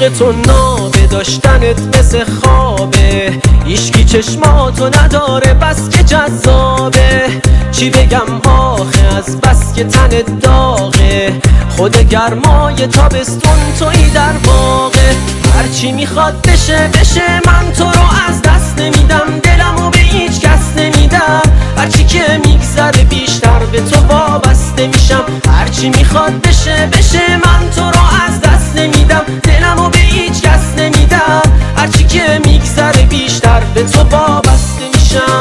عشق تو نابه، داشتنت مثل خوابه، هیچکی چشماتو نداره بس که جذابه. چی بگم آخه از بس که تنت داغه، خود گرمای تابستون تویی در واقع. هرچی میخواد بشه بشه، من تو رو از دست نمیدم، دلمو به هیچ کس نمیدم. هرچی که میگذره بیشتر به تو وابسته میشم. هرچی میخواد بشه بشه، من تو رو از دست نمیدم، دلمو به هیچ کس نمیدم. هرچی که میگذره بیشتر به تو وابسته میشم.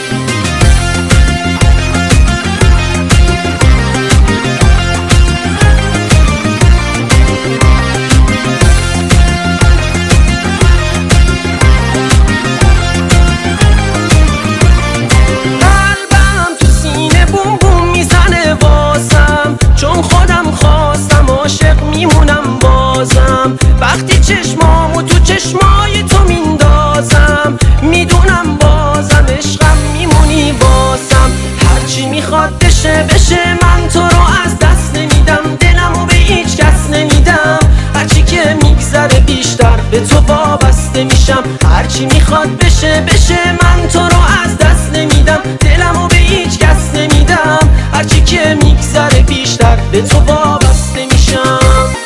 چون خودم خواستم عاشق میمونم بازم، وقتی چشمامو تو چشمای تو میندازم، میدونم بازم عشقم میمونی واسم. هرچی میخواد بشه بشه، من تو رو از دست نمیدم، دلمو به هیچ کس نمیدم. هرچی که میگذره بیشتر به تو وابسته میشم. هرچی میخواد بشه بشه، من تو رو از دست نمیدم، دلمو به هیچ کس نمیدم. هرچی که میگذره بیشتر به تو وابسته میشم.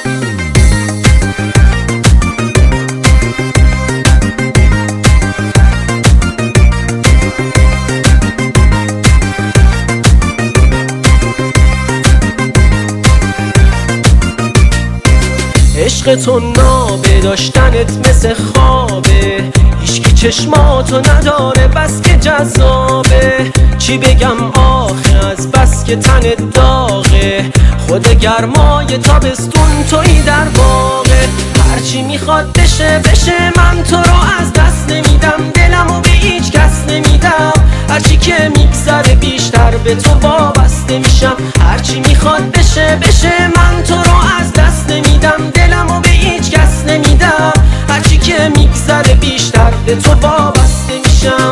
عشق تو نابه، داشتنت مثل خوابه، هیچکی چشماتو نداره بس که جذابه. چی بگم آخه از بس که تنت داغه، خود گرمای تابستون تویی در واقع. هرچی میخواد بشه بشه، من تو رو از دست نمیدم، دلمو به هیچ کس نمیدم. هرچی که میگذره بیشتر به تو وابسته میشم. هرچی میخواد بشه بشه، من تو رو از دست نمیدم، دلمو به هیچ کس نمیدم. هرچی که میگذره بیشتر به تو وابسته میشم.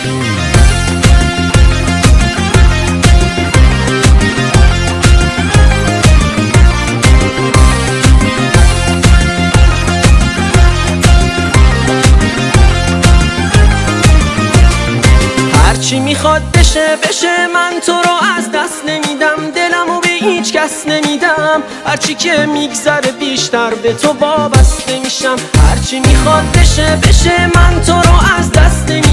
هرچی میخواد بشه بشه، من تو رو از دست نمیدم، دلمو به هیچ کس نمیدم. هرچی که میگذره بیشتر به تو وابسته میشم. هرچی میخواد بشه بشه، من تو رو از دست نمیدم.